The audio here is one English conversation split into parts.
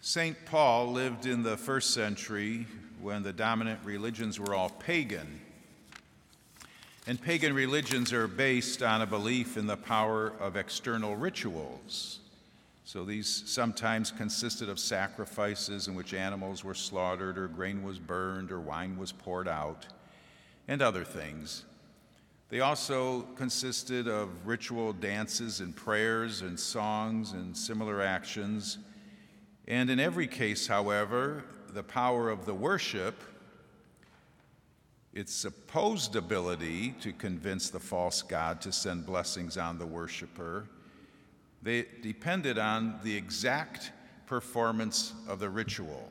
St. Paul lived in the first century when the dominant religions were all pagan. And pagan religions are based on a belief in the power of external rituals. So these sometimes consisted of sacrifices in which animals were slaughtered or grain was burned or wine was poured out and other things. They also consisted of ritual dances and prayers and songs and similar actions. And in every case, however, the power of the worship, its supposed ability to convince the false god to send blessings on the worshiper, they depended on the exact performance of the ritual.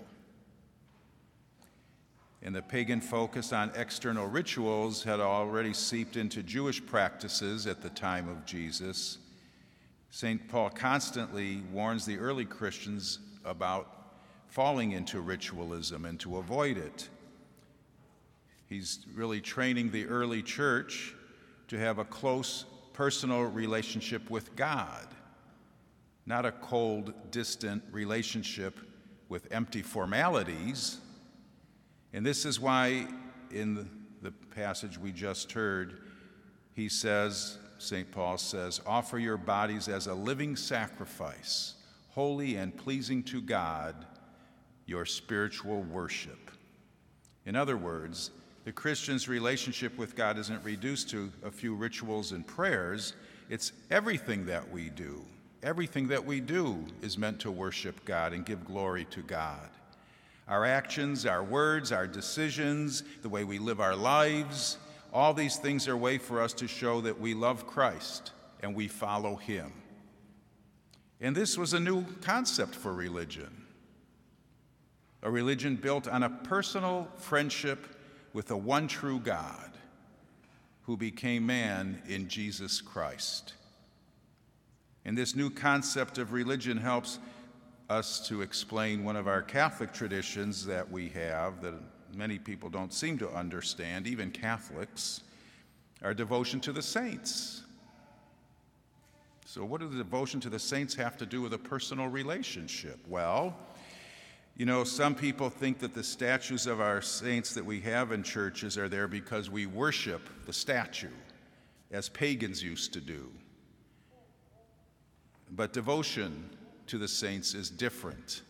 And the pagan focus on external rituals had already seeped into Jewish practices at the time of Jesus. St. Paul constantly warns the early Christians about falling into ritualism and to avoid it. He's really training the early church to have a close personal relationship with God, not a cold, distant relationship with empty formalities. And this is why in the passage we just heard, he says, St. Paul says, offer your bodies as a living sacrifice, holy and pleasing to God, your spiritual worship. In other words, the Christian's relationship with God isn't reduced to a few rituals and prayers. It's everything that we do. Everything that we do is meant to worship God and give glory to God. Our actions, our words, our decisions, the way we live our lives, all these things are a way for us to show that we love Christ and we follow him. And this was a new concept for religion. A religion built on a personal friendship with the one true God who became man in Jesus Christ. And this new concept of religion helps us to explain one of our Catholic traditions that we have that many people don't seem to understand, even Catholics, our devotion to the saints. So what does the devotion to the saints have to do with a personal relationship? Well, some people think that the statues of our saints that we have in churches are there because we worship the statue, as pagans used to do. But devotion to the saints is different.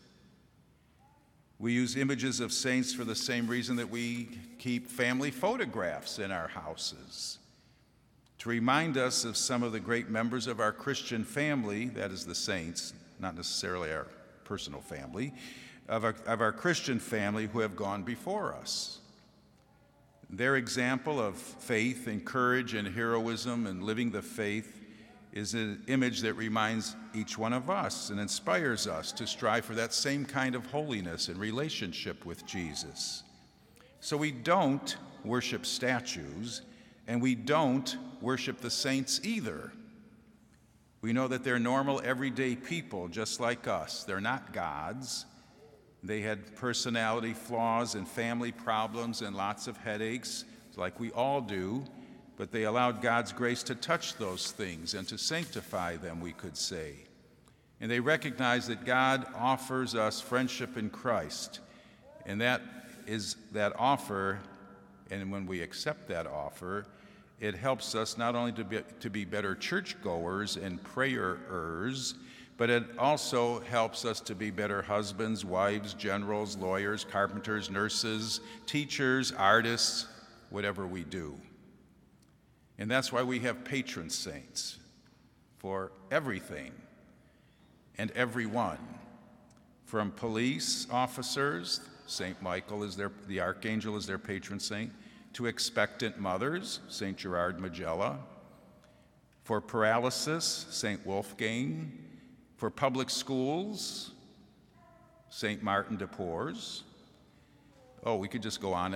We use images of saints for the same reason that we keep family photographs in our houses, to remind us of some of the great members of our Christian family, that is the saints, not necessarily our personal family, of our Christian family who have gone before us. Their example of faith and courage and heroism and living the faith is an image that reminds each one of us and inspires us to strive for that same kind of holiness and relationship with Jesus. So we don't worship statues, and we don't worship the saints either. We know that they're normal, everyday people just like us. They're not gods. They had personality flaws and family problems and lots of headaches, like we all do, but they allowed God's grace to touch those things and to sanctify them, we could say. And they recognize that God offers us friendship in Christ, and that is that offer, and when we accept that offer, it helps us not only to be better churchgoers and prayerers, but it also helps us to be better husbands, wives, generals, lawyers, carpenters, nurses, teachers, artists, whatever we do. And that's why we have patron saints for everything and everyone. From police officers, St. Michael is the archangel is their patron saint, to expectant mothers, St. Gerard Majella. For paralysis, St. Wolfgang. For public schools, St. Martin de Porres. Oh, we could just go on.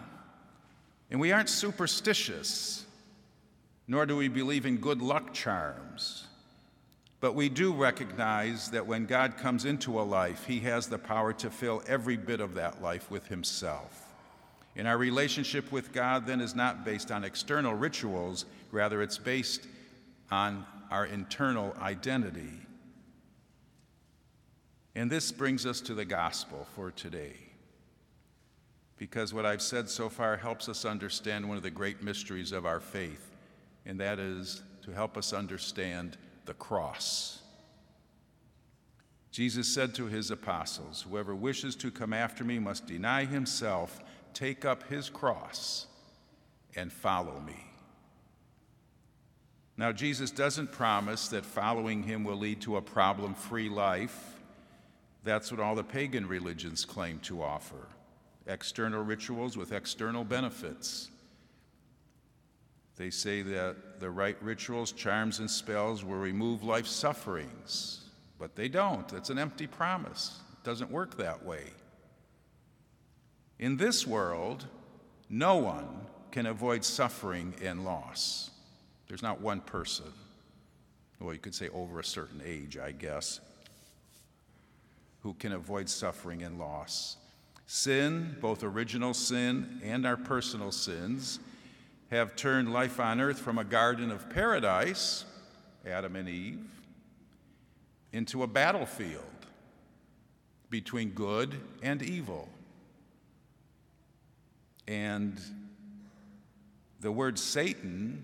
And we aren't superstitious, nor do we believe in good luck charms. But we do recognize that when God comes into a life, he has the power to fill every bit of that life with himself. And our relationship with God then is not based on external rituals, rather it's based on our internal identity. And this brings us to the gospel for today, because what I've said so far helps us understand one of the great mysteries of our faith, and that is to help us understand the cross. Jesus said to his apostles, "Whoever wishes to come after me must deny himself, take up his cross, and follow me." Now, Jesus doesn't promise that following him will lead to a problem-free life. That's what all the pagan religions claim to offer: external rituals with external benefits. They say that the right rituals, charms, and spells will remove life's sufferings, but they don't. That's an empty promise. It doesn't work that way. In this world, no one can avoid suffering and loss. There's not one person, well, you could say over a certain age, I guess, who can avoid suffering and loss. Sin, both original sin and our personal sins, have turned life on earth from a garden of paradise, Adam and Eve, into a battlefield between good and evil. And the word Satan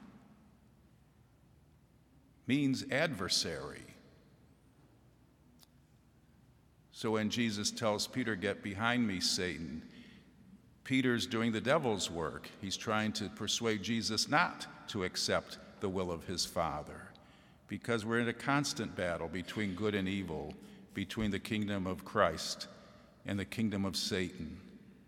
means adversary. So when Jesus tells Peter, "Get behind me, Satan," Peter's doing the devil's work. He's trying to persuade Jesus not to accept the will of his Father, because we're in a constant battle between good and evil, between the kingdom of Christ and the kingdom of Satan.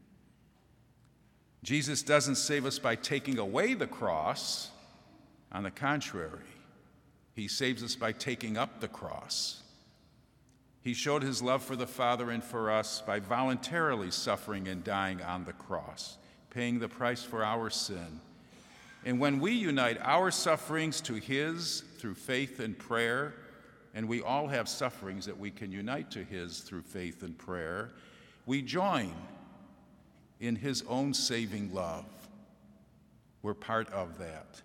Jesus doesn't save us by taking away the cross. On the contrary, he saves us by taking up the cross. He showed his love for the Father and for us by voluntarily suffering and dying on the cross, paying the price for our sin. And when we unite our sufferings to his through faith and prayer, and we all have sufferings that we can unite to his through faith and prayer, we join in his own saving love. We're part of that.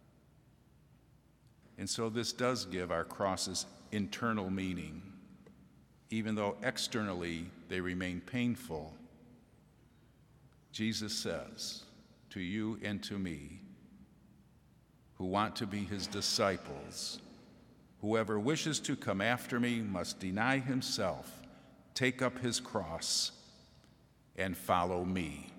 And so this does give our crosses internal meaning, even though externally they remain painful. Jesus says to you and to me, who want to be his disciples, "Whoever wishes to come after me must deny himself, take up his cross, and follow me."